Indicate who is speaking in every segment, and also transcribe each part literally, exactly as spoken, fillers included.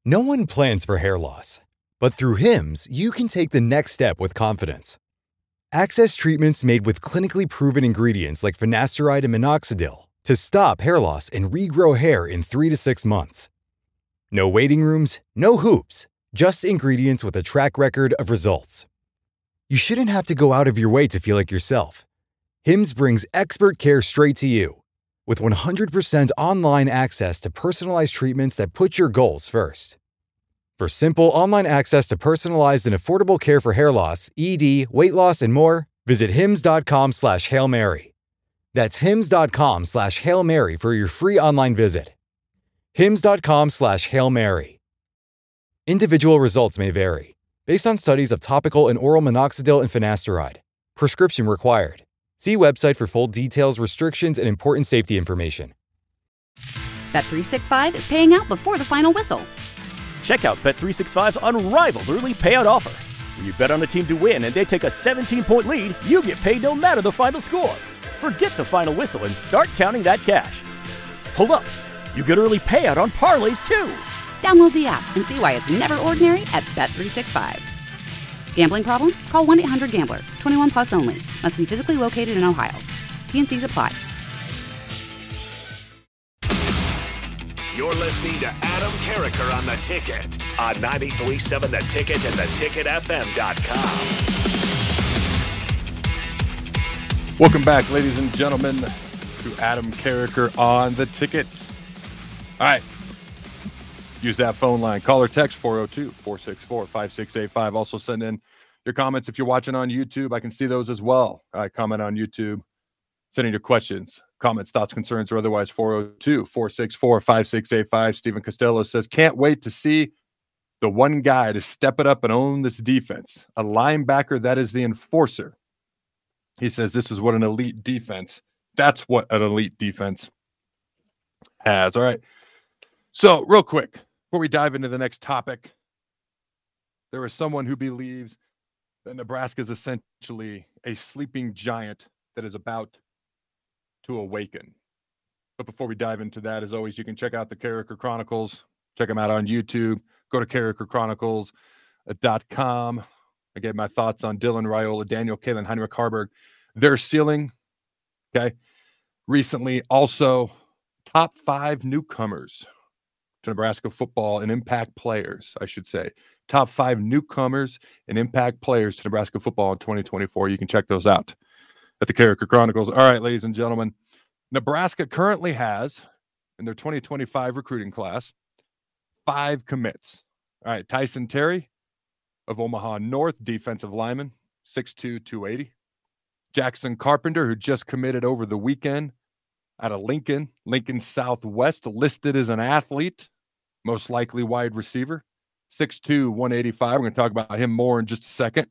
Speaker 1: No one plans for hair loss, but through Hims, you can take the next step with confidence. Access treatments made with clinically proven ingredients like finasteride and minoxidil to stop hair loss and regrow hair in three to six months. No waiting rooms, no hoops, just ingredients with a track record of results. You shouldn't have to go out of your way to feel like yourself. Hims brings expert care straight to you. With one hundred percent online access to personalized treatments that put your goals first. For simple online access to personalized and affordable care for hair loss, E D, weight loss, and more, visit hims.com slash Hail Mary. That's hims.com slash Hail Mary for your free online visit. hims.com slash Hail Mary. Individual results may vary, based on studies of topical and oral minoxidil and finasteride. Prescription required. See website for full details, restrictions, and important safety information.
Speaker 2: Bet three sixty-five is paying out before the final whistle.
Speaker 3: Check out Bet three sixty-five's unrivaled early payout offer. When you bet on a team to win and they take a seventeen-point lead, you get paid no matter the final score. Forget the final whistle and start counting that cash. Hold up. You get early payout on parlays, too.
Speaker 2: Download the app and see why it's never ordinary at Bet three sixty-five. Gambling problem? Call one eight hundred gambler. twenty-one plus only. Must be physically located in Ohio. T N Cs apply.
Speaker 4: You're listening to Adam Carriker on The Ticket on ninety-three point seven The Ticket and the ticket f m dot com.
Speaker 5: Welcome back, ladies and gentlemen, to Adam Carriker on The Ticket. All right. Use that phone line. Call or text four oh two, four six four, five six eight five. Also send in your comments if you're watching on YouTube. I can see those as well. All right, comment on YouTube. Send in your questions, comments, thoughts, concerns, or otherwise four oh two, four six four, five six eight five. Stephen Costello says, can't wait to see the one guy to step it up and own this defense. A linebacker that is the enforcer. He says this is what an elite defense. That's what an elite defense has. All right. So real quick, before we dive into the next topic, there is someone who believes that Nebraska is essentially a sleeping giant that is about to awaken. But before we dive into that, as always, you can check out the Carriker Chronicles. Check them out on YouTube. Go to carriker chronicles dot com. I gave my thoughts on Dylan Raiola, Daniel Kalen, Heinrich Harburg. Their ceiling, okay? Recently, also, top five newcomers to Nebraska football and impact players, I should say. Top five newcomers and impact players to Nebraska football in twenty twenty-four. You can check those out at the Carriker Chronicles. All right, ladies and gentlemen, Nebraska currently has, in their twenty twenty-five recruiting class, five commits. All right, Tyson Terry of Omaha North, defensive lineman, six two, two eighty. Jackson Carpenter, who just committed over the weekend out of Lincoln, Lincoln Southwest, listed as an athlete, most likely wide receiver, six two, one eighty-five. We're going to talk about him more in just a second.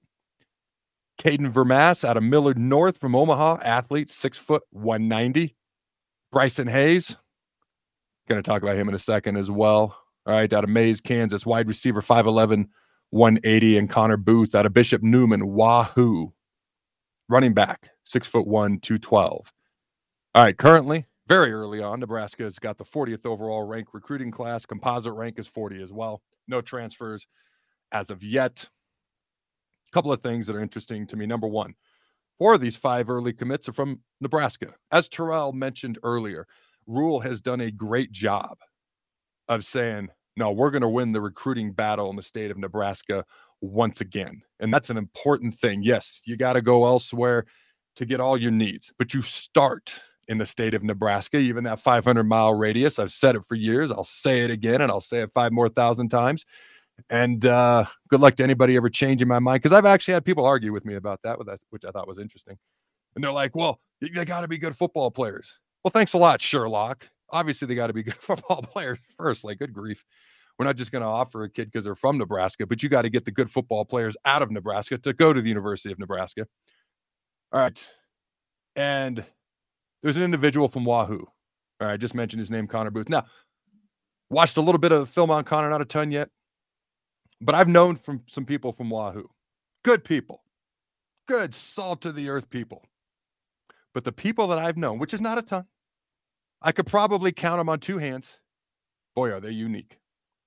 Speaker 5: Caden Vermass out of Millard North from Omaha, athlete, six foot, one ninety. Bryson Hayes, going to talk about him in a second as well. All right, out of Mays, Kansas, wide receiver, five eleven, one eighty. And Connor Booth out of Bishop Newman, Wahoo, running back, six foot one, two twelve. All right, currently, very early on, Nebraska has got the fortieth overall rank recruiting class. Composite rank is forty as well. No transfers as of yet. A couple of things that are interesting to me. Number one, four of these five early commits are from Nebraska. As Terrell mentioned earlier, Rule has done a great job of saying, no, we're going to win the recruiting battle in the state of Nebraska once again. And that's an important thing. Yes, you got to go elsewhere to get all your needs, but you start in the state of Nebraska, even that five hundred mile radius. I've said it for years. I'll say it again, and I'll say it five more thousand times. And uh, good luck to anybody ever changing my mind, because I've actually had people argue with me about that, which I thought was interesting. And they're like, well, they got to be good football players. Well, thanks a lot, Sherlock. Obviously, they got to be good football players first. Like, good grief. We're not just going to offer a kid because they're from Nebraska, but you got to get the good football players out of Nebraska to go to the University of Nebraska. All right. And there's an individual from Wahoo. All right, I just mentioned his name, Connor Booth. Now, watched a little bit of film on Connor, not a ton yet, but I've known from some people from Wahoo. Good people. Good, salt-of-the-earth people. But the people that I've known, which is not a ton, I could probably count them on two hands. Boy, are they unique.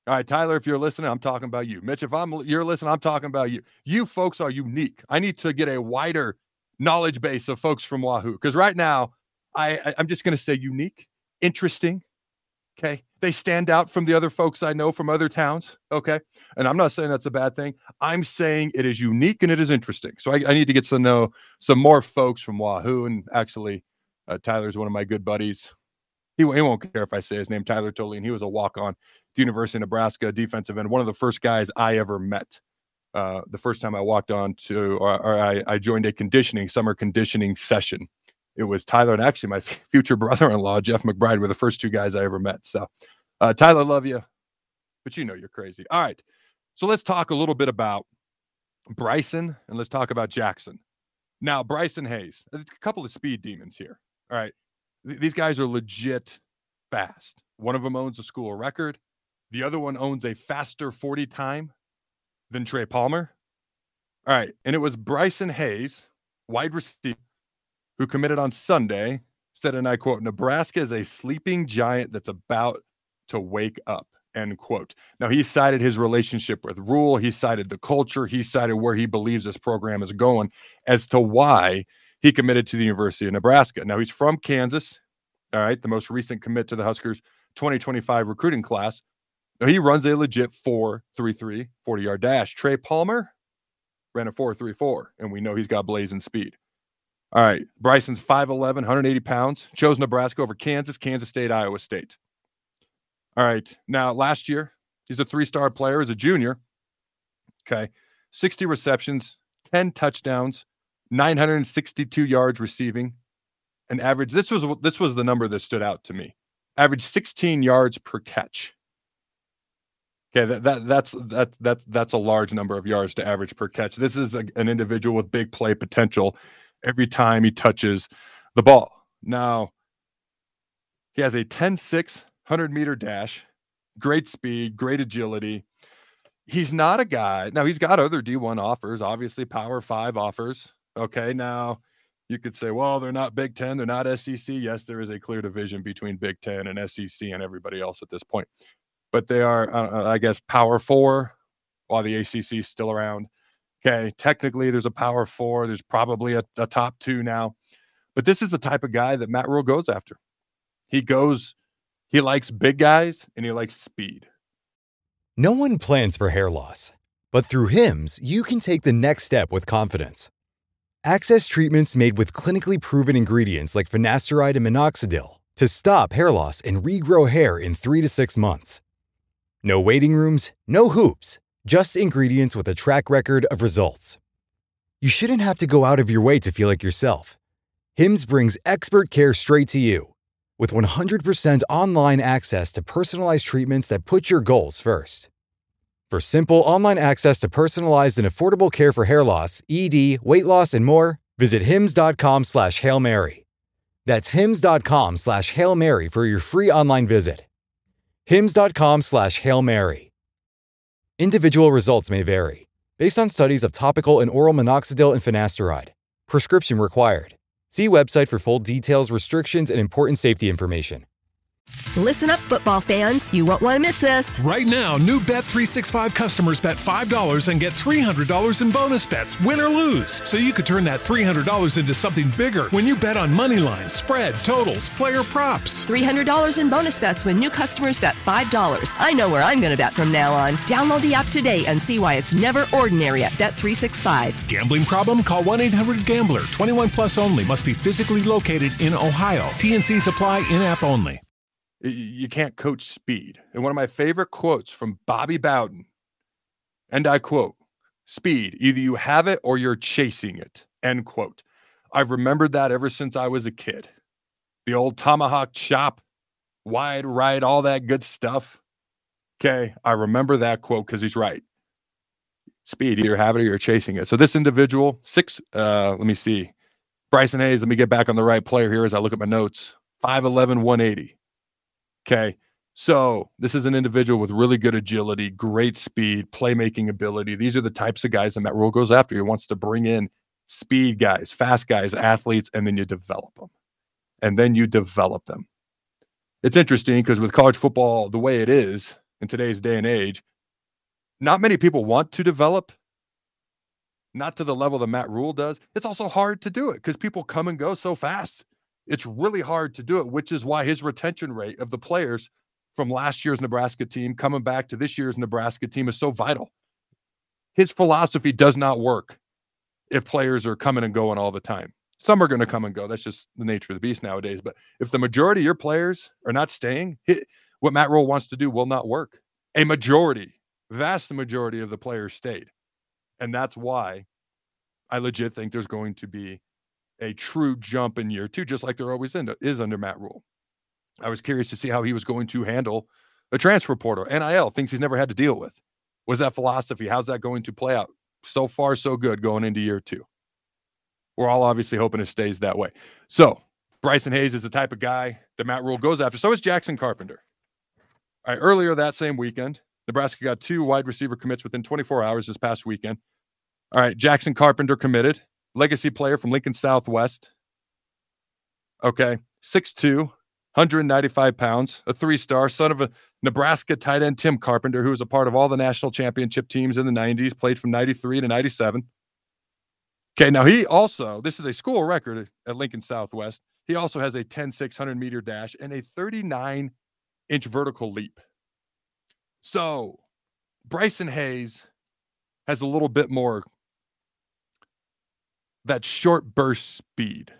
Speaker 5: All right, Tyler, if you're listening, I'm talking about you. Mitch, if I'm you're listening, I'm talking about you. You folks are unique. I need to get a wider knowledge base of folks from Wahoo, because right now, I, I I'm just going to say unique, interesting. Okay, they stand out from the other folks I know from other towns. Okay, and I'm not saying that's a bad thing. I'm saying it is unique and it is interesting. So I, I need to get to know some more folks from Wahoo. And actually, uh, Tyler's one of my good buddies. He, he won't care if I say his name, Tyler Tolene. He was a walk-on at the University of Nebraska defensive end, one of the first guys I ever met. Uh, the first time I walked on to, or, or I, I joined a conditioning, summer conditioning session. It was Tyler and actually my future brother-in-law, Jeff McBride, were the first two guys I ever met. So, uh, Tyler, love you, but you know you're crazy. All right, so let's talk a little bit about Bryson and let's talk about Jackson. Now, Bryson Hayes, there's a couple of speed demons here. All right, Th- these guys are legit fast. One of them owns a school record. The other one owns a faster forty time than Trey Palmer. All right, and it was Bryson Hayes, wide receiver, who committed on Sunday, said, and I quote, "Nebraska is a sleeping giant that's about to wake up," end quote. Now, he cited his relationship with Rule. He cited the culture. He cited where he believes this program is going as to why he committed to the University of Nebraska. Now, he's from Kansas, all right, the most recent commit to the Huskers twenty twenty-five recruiting class. Now, he runs a legit four three three forty-yard dash. Trey Palmer ran a four three four, and we know he's got blazing speed. All right, Bryson's five eleven, one hundred eighty pounds, chose Nebraska over Kansas, Kansas State, Iowa State. All right, now last year, he's a three-star player as a junior. Okay, sixty receptions, ten touchdowns, nine hundred sixty-two yards receiving, an average. This was this was the number that stood out to me. Average sixteen yards per catch. Okay, that, that that's that that that's a large number of yards to average per catch. This is a, an individual with big play potential every time he touches the ball. Now, he has a ten six hundred meter dash, great speed, great agility. He's not a guy. Now, he's got other D one offers, obviously Power five offers. Okay, now you could say, well, they're not Big Ten, they're not S E C. Yes, there is a clear division between Big Ten and S E C and everybody else at this point. But they are, uh, I guess, Power four while the A C C is still around. Okay, technically there's a Power four. There's probably a, a top two now. But this is the type of guy that Matt Rule goes after. He goes, he likes big guys and he likes speed.
Speaker 1: No one plans for hair loss, but through Hims, you can take the next step with confidence. Access treatments made with clinically proven ingredients like finasteride and minoxidil to stop hair loss and regrow hair in three to six months. No waiting rooms, no hoops, just ingredients with a track record of results. You shouldn't have to go out of your way to feel like yourself. Hims brings expert care straight to you. With one hundred percent online access to personalized treatments that put your goals first. For simple online access to personalized and affordable care for hair loss, E D, weight loss, and more, visit hims.com slash Hail Mary. That's hims.com slash Hail Mary for your free online visit. hims.com slash Hail Mary. Individual results may vary, based on studies of topical and oral minoxidil and finasteride. Prescription required. See website for full details, restrictions, and important safety information.
Speaker 6: Listen up, football fans. You won't want to miss this.
Speaker 7: Right now, new Bet three sixty-five customers bet five dollars and get three hundred dollars in bonus bets, win or lose. So you could turn that three hundred dollars into something bigger when you bet on money lines, spread, totals, player props.
Speaker 6: three hundred dollars in bonus bets when new customers bet five dollars. I know where I'm going to bet from now on. Download the app today and see why it's never ordinary at Bet three sixty-five.
Speaker 7: Gambling problem? Call one eight hundred gambler. twenty-one plus only. Must be physically located in Ohio. T N Cs apply. In-app only.
Speaker 5: You can't coach speed. And one of my favorite quotes from Bobby Bowden, and I quote, "Speed, either you have it or you're chasing it," end quote. I've remembered that ever since I was a kid. The old tomahawk chop, wide right, all that good stuff. Okay, I remember that quote because he's right. Speed, either have it or you're chasing it. So this individual, six, uh, let me see. Bryson Hayes, let me get back on the right player here as I look at my notes. five eleven, one eighty. Okay, so this is an individual with really good agility, great speed, playmaking ability. These are the types of guys that Matt Rule goes after. He wants to bring in speed guys, fast guys, athletes, and then you develop them. And then you develop them. It's interesting because with college football, the way it is, in today's day and age, not many people want to develop, not to the level that Matt Rule does. It's also hard to do it because people come and go so fast. It's really hard to do it, which is why his retention rate of the players from last year's Nebraska team coming back to this year's Nebraska team is so vital. His philosophy does not work if players are coming and going all the time. Some are going to come and go. That's just the nature of the beast nowadays. But if the majority of your players are not staying, what Matt Rule wants to do will not work. A majority, vast majority of the players stayed. And that's why I legit think there's going to be a true jump in year two, just like there always is under Matt Rule. I was curious to see how he was going to handle a transfer portal. N I L, things he's never had to deal with. Was that philosophy? How's that going to play out? So far, so good going into year two. We're all obviously hoping it stays that way. So Bryson Hayes is the type of guy that Matt Rule goes after. So is Jackson Carpenter. All right, earlier that same weekend, Nebraska got two wide receiver commits within twenty-four hours this past weekend. All right, Jackson Carpenter committed. Legacy player from Lincoln Southwest. Okay, six two, one hundred ninety-five pounds, a three-star, son of a Nebraska tight end Tim Carpenter, who was a part of all the national championship teams in the nineties, played from ninety-three to ninety-seven. Okay, now he also, this is a school record at Lincoln Southwest. He also has a ten six hundred meter dash and a thirty-nine inch vertical leap. So Bryson Hayes has a little bit more that short burst speed.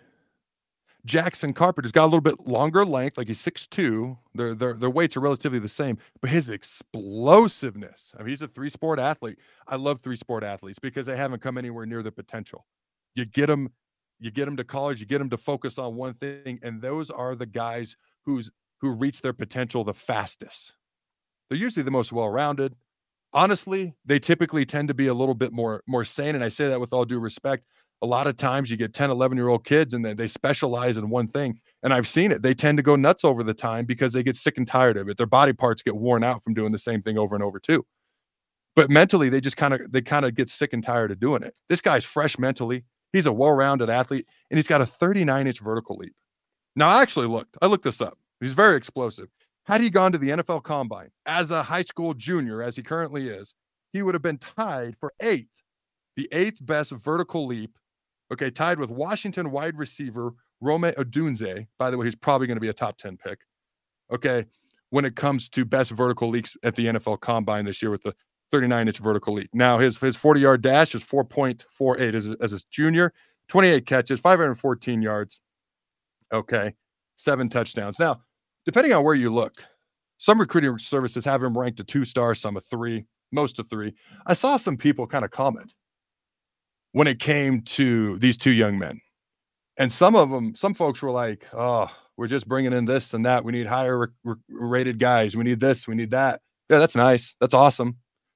Speaker 5: Jackson Carpenter's got a little bit longer length, like he's six two. Their, their, their weights are relatively the same, but his explosiveness, I mean, he's a three-sport athlete. I love three-sport athletes because they haven't come anywhere near the potential. You get them, you get them to college, you get them to focus on one thing, and those are the guys who's who reach their potential the fastest. They're usually the most well-rounded. Honestly, they typically tend to be a little bit more, more sane, and I say that with all due respect. A lot of times you get ten, eleven-year-old kids and they, they specialize in one thing. And I've seen it. They tend to go nuts over the time because they get sick and tired of it. Their body parts get worn out from doing the same thing over and over too. But mentally, they just kind of they kind of get sick and tired of doing it. This guy's fresh mentally. He's a well-rounded athlete, and he's got a thirty-nine inch vertical leap. Now, I actually looked. I looked this up. He's very explosive. Had he gone to the N F L Combine as a high school junior, as he currently is, he would have been tied for eighth, the eighth best vertical leap. Okay, tied with Washington wide receiver Rome Odunze. By the way, he's probably going to be a top ten pick. Okay, when it comes to best vertical leaps at the N F L Combine this year with the thirty-nine inch vertical leap. Now, his his forty-yard dash is four point four eight as, as his junior, twenty-eight catches, five hundred fourteen yards. Okay, seven touchdowns. Now, depending on where you look, some recruiting services have him ranked a two-star, some a three, most a three. I saw some people kind of comment when it came to these two young men. And some of them, some folks were like, oh, we're just bringing in this and that. We need higher re- re- rated guys. We need this. We need that. Yeah, that's nice. That's awesome.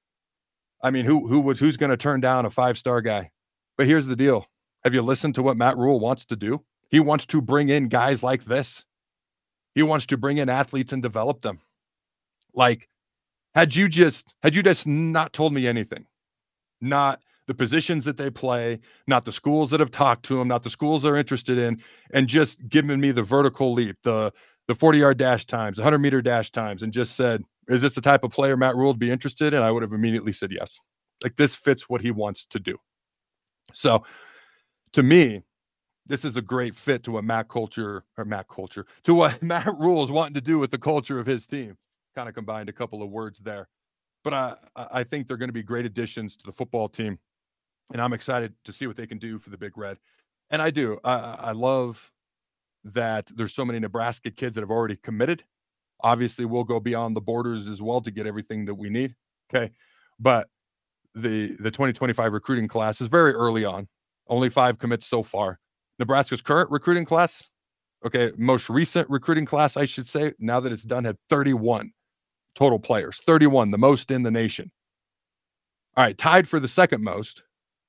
Speaker 5: I mean, who who was who's going to turn down a five-star guy? But here's the deal. Have you listened to what Matt Rule wants to do? He wants to bring in guys like this. He wants to bring in athletes and develop them. Like, had you just had you just not told me anything, not the positions that they play, not the schools that have talked to them, not the schools they're interested in, and just given me the vertical leap, the the forty-yard dash times, one hundred meter dash times, and just said, is this the type of player Matt Rule would be interested in? I would have immediately said yes. Like, this fits what he wants to do. So, to me, this is a great fit to what Matt Culture, or Matt Culture, to what Matt Rule is wanting to do with the culture of his team. Kind of combined a couple of words there. But I, I think they're going to be great additions to the football team. And I'm excited to see what they can do for the Big Red. And I do. I, I love that there's so many Nebraska kids that have already committed. Obviously, we'll go beyond the borders as well to get everything that we need. Okay. But the, the twenty twenty-five recruiting class is very early on. Only five commits so far. Nebraska's current recruiting class, okay, most recent recruiting class, I should say, now that it's done, had thirty-one total players. thirty-one, the most in the nation. All right, tied for the second most.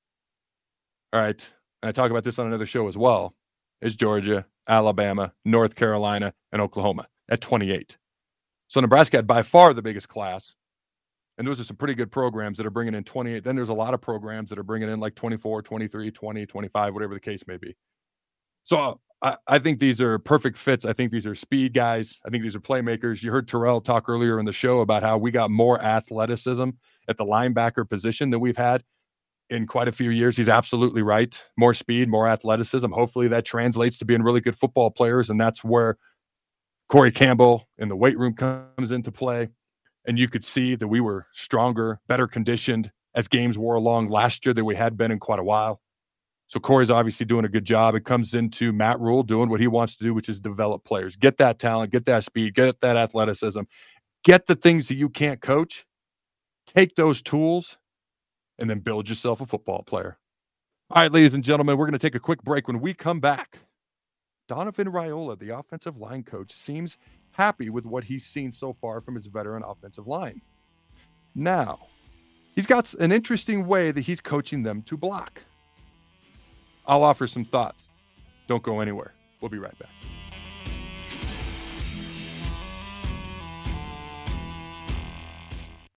Speaker 5: All right, and I talk about this on another show as well, is Georgia, Alabama, North Carolina, and Oklahoma at twenty-eight. So Nebraska had by far the biggest class, and those are some pretty good programs that are bringing in twenty-eight. Then there's a lot of programs that are bringing in like twenty-four, twenty-three, twenty, twenty-five, whatever the case may be. So I, I think these are perfect fits. I think these are speed guys. I think these are playmakers. You heard Terrell talk earlier in the show about how we got more athleticism at the linebacker position than we've had in quite a few years. He's absolutely right. More speed, more athleticism. Hopefully that translates to being really good football players, and that's where Corey Campbell in the weight room comes into play. And you could see that we were stronger, better conditioned as games wore along last year than we had been in quite a while. So Corey's obviously doing a good job. It comes into Matt Rule doing what he wants to do, which is develop players. Get that talent, get that speed, get that athleticism, get the things that you can't coach, take those tools, and then build yourself a football player. All right, ladies and gentlemen, we're going to take a quick break. When we come back, Donovan Raiola, the offensive line coach, seems happy with what he's seen so far from his veteran offensive line. Now, he's got an interesting way that he's coaching them to block. I'll offer some thoughts. Don't go anywhere. We'll be right back.